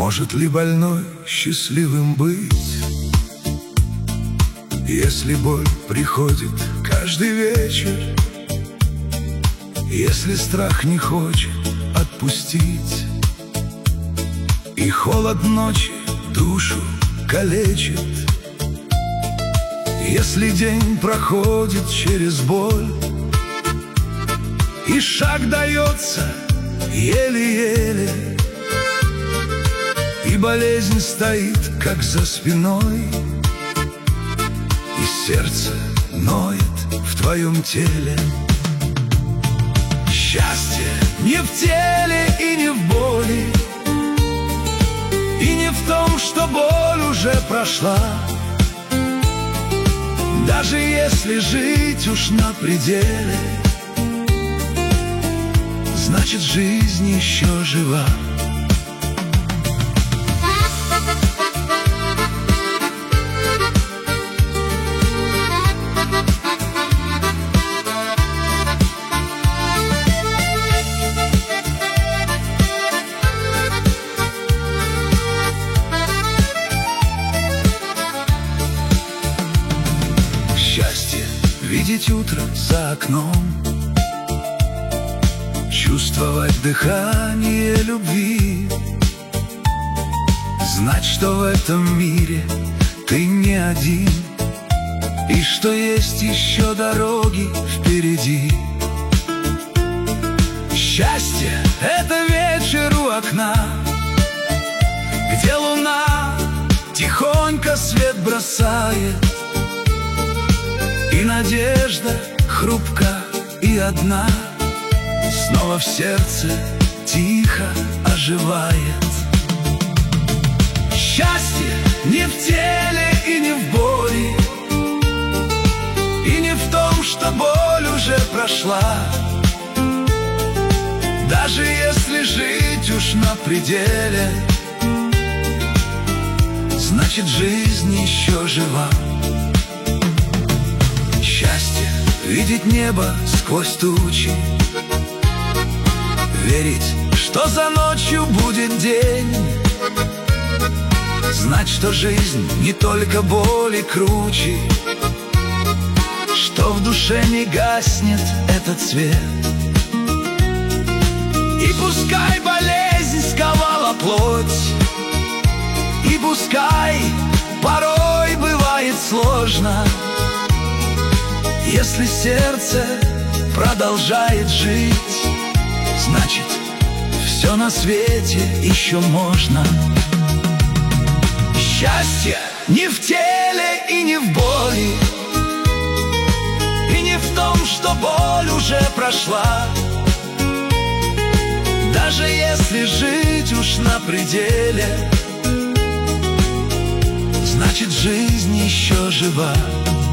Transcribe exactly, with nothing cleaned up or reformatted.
Может ли больной счастливым быть, если боль приходит каждый вечер, если страх не хочет отпустить, и холод ночи душу калечит, если день проходит через боль, и шаг дается еле-еле, и болезнь стоит, как за спиной, и сердце ноет в твоем теле. Счастье не в теле и не в боли, и не в том, что боль уже прошла. Даже если жить уж на пределе, значит, жизнь еще жива. Счастье — видеть утро за окном, чувствовать дыхание любви, знать, что в этом мире ты не один, и что есть еще дороги впереди. Счастье — это вечер у окна, где луна тихонько свет бросает, и надежда хрупка и одна снова в сердце тихо оживает. Счастье не в теле и не в боли, и не в том, что боль уже прошла. Даже если жить уж на пределе, значит, жизнь еще жива. Счастье — видеть небо сквозь тучи, верить, что за ночью будет день, знать, что жизнь не только боль и круче, что в душе не гаснет этот свет. И пускай болезнь сковала плоть, и пускай порой бывает сложно, если сердце продолжает жить, значит, все на свете еще можно. Счастье не в теле и не в боли, и не в том, что боль уже прошла. Даже если жить уж на пределе, значит, жизнь еще жива.